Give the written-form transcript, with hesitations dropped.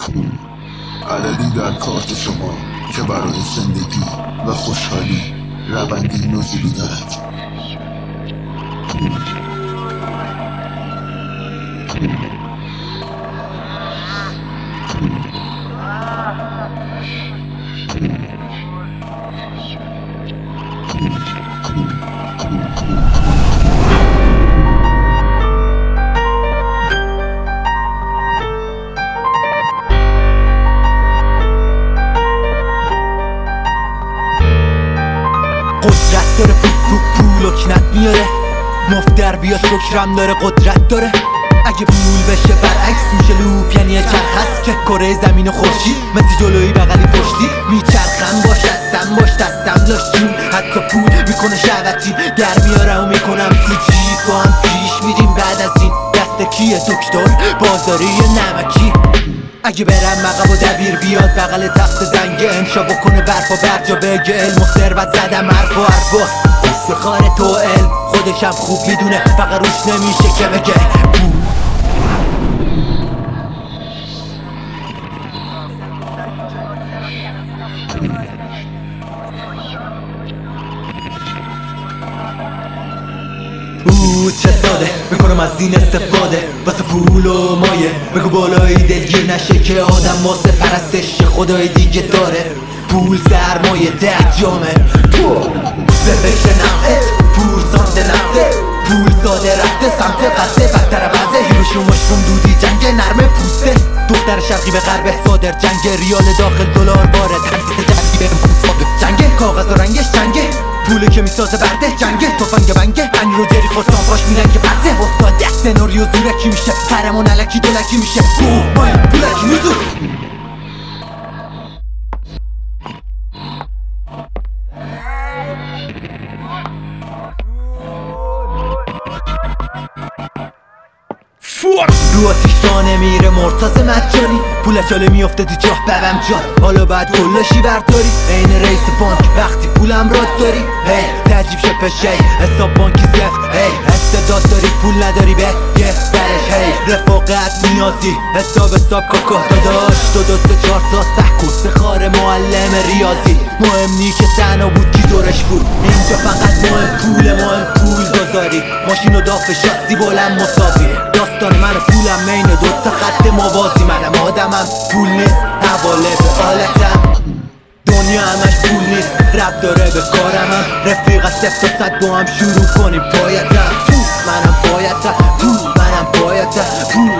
عللی در کارت شما که برای زندگی و خوشحالی روندی نزولی دارد. قدرت داره پول و کنت میاره، مفت در بیاد شکرم داره قدرت داره. اگه پول بشه برعکس میشه لوپ، یعنی یه چرخ هست که کره زمین و خورشید مثل جلوی بغلی پشتی میچرخم. باش دستم لاشون، حتی پول میکنه شعبتی در میاره و میکنم تو جیب. با هم پیش میریم بعد از این دست کیه؟ دکتر بازاری نمکی. اگه برم مقب و دبیر بیاد بغل تخت زنگه، انشا بکنه برپا برجا بگه علم و ثروت زدم حرف و حرفا. استخار تو علم خودشم خوب میدونه، فقط روش نمیشه که بگه چه ساده میکنم از این استفاده واسه پول و مایه. بگو بالای دلگیر نشه که آدم واسه پرستش خدای دیگه داره. پول سرمایه 10 جامه به فکر نفته، پول سانت نفته، پول ساده رفته سمت قصه بدتر وزه. هیروشون مشروم دودی جنگ نرمه پوسته، دختر شرقی به غرب صادر جنگ. ریال داخل دلار وارد، تنفیت جنگی به جنگ. کاغذ و رنگش جنگه، پوله که میسازه برده جنگه. تفنگ بنگه انی رو جری خواستان باش میرن که برده. افتاد ده سناریو زورکی میشه، پرمون علکی دولکی میشه. مای پولکی نزور رو آتیش دانه میره مرتضی مجانی. پول چاله میفته تو جاه ببم جان، حالا باید کلاشی برداری. این رئیس بانک وقتی پولم راد داری. هی تجیب شه پشه حساب بانکی صفر. هی استعداد داری پول نداری به یه برش. هی رفاقت نیازی حساب کاکا داداش. دو سه 4 تا سخت خار معلم ریاضی. مهم نی که تنها بود کی دورش بود، اینجا فقط مهم پول گذاری. ماشین و داف شاسی بلند مساوی. داستان من و پولم مین 2 تا خط موازی. منم آدمم پول نیست حواله به آلتم. دنیا همش پول نیست رب داره به کارمم. رفیق از 0 تا 100 با هم شروع کنیم. بایدم منم بایدم منم بایدم